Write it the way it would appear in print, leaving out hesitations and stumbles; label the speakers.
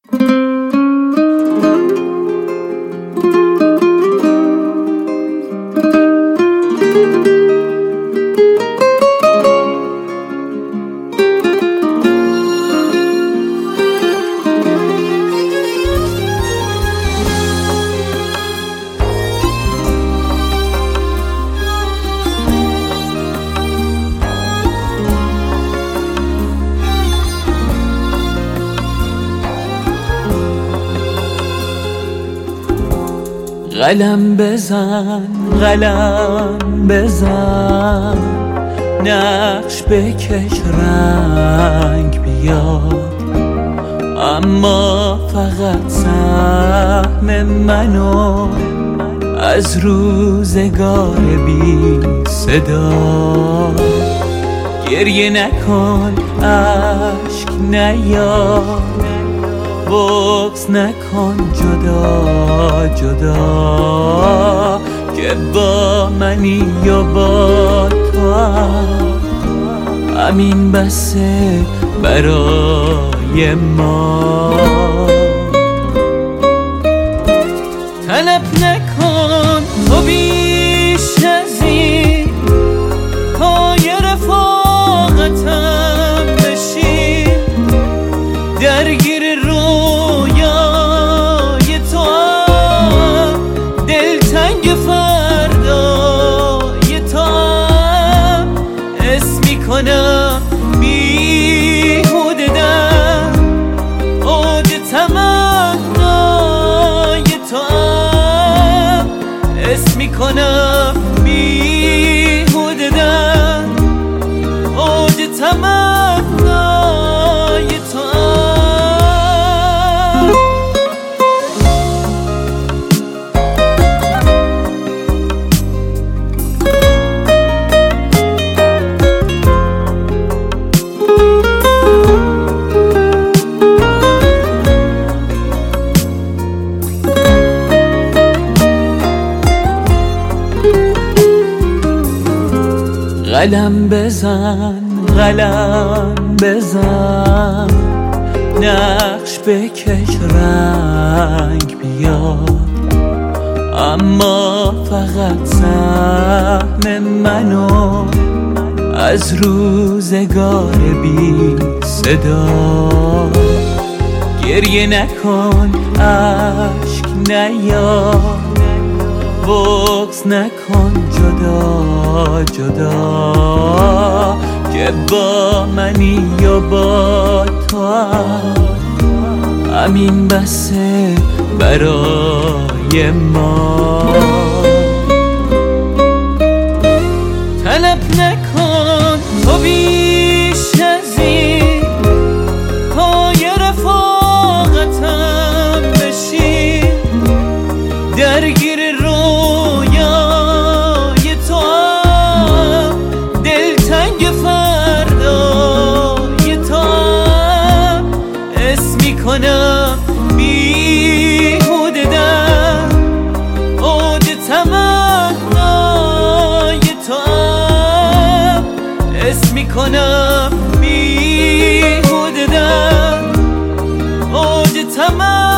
Speaker 1: قلم بزن قلم بزن، نقش بکش رنگ بیار، اما فقط سهم منو از روزگار بی صدا. گریه نکن، اشک نیار، بغض نکن جدا جدا، که با منی یا با تو همین بسه برای ما. طلب نکن تو بیش از این، پای رفاقتم بشین، درگیر رویای تو هم، دلتنگ فردای تو هم، حس میکنم بیهوده دم، اوج تمنای تو هم، حس میکنم بیهوده دم، اوج تمنای تو هم. قلم بزن قلم بزن، نقش بکش رنگ بیار، اما فقط سهم منو از روزگار بی صدا. گریه نکن، اشک نیار، بغض نکن جدا جدا، که با منی یا با تو همین بسه برای ما. طلب نکن تو بیش از این، پای رفاقتم بشین، درگیر رویای تو هم، دلتنگ فردای تو هم، حس میکنم بیهوده دم، اوج تمنای تو هم، حس میکنم بیهوده دم، اوج تمنای